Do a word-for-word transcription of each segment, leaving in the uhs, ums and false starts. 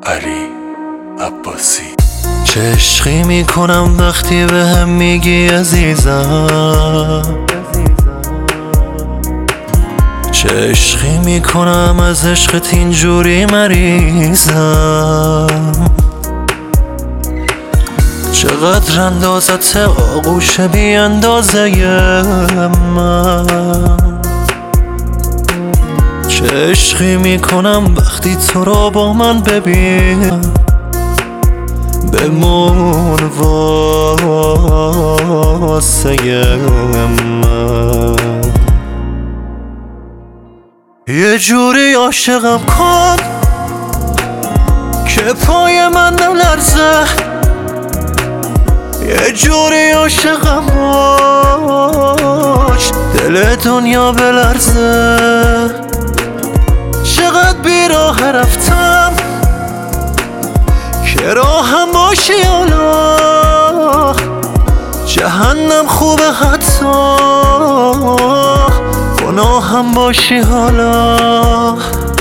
علی عباسی. چه عشقی میکنم وقتی به هم میگی عزیزم، چه عشقی میکنم از عشقت اینجوری مریضم. چقدر اندازت آغوش بی اندازه من، چه عشقی میکنم وقتی تو رو با من ببینم. بمون واسه من، یه جوری عاشقم کن که پای من نلرزه، یه جوری عاشقم باش دل دنیا بلرزه. چقدر بیراه رفتم که راهم باشی حالا، جهنم خوبه حتی گناهم باشی حالا.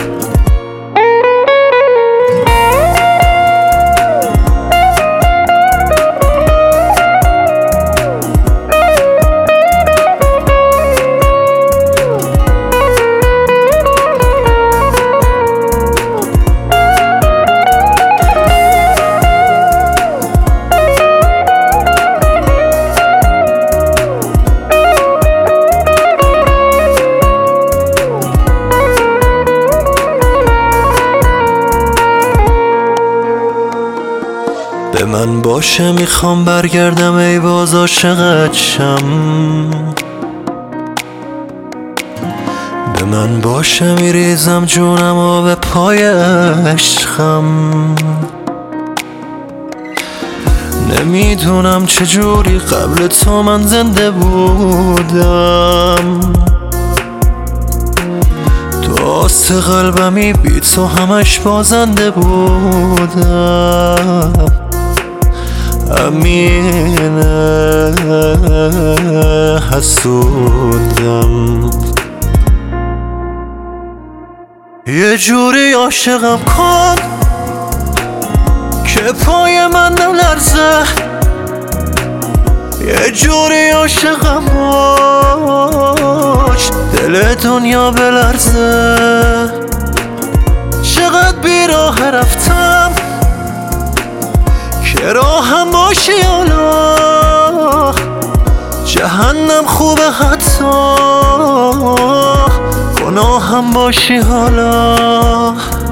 به من باشه میخوام برگردم ای باز عاشقت شم، به من باشه میریزم جونم و به پای عشقم. نمیدونم چجوری قبل تو من زنده بودم، تو آست قلبمی بی تو همش بازنده بودم. امینه حسودم، یه جوری عاشقم کن که پای من نلرزه، یه جوری عاشقم باش دل دنیا بلرزه. چقدر بیراه رفتم که راهم باشی حالا، جهنم خوبه حتی گناهم باشی حالا.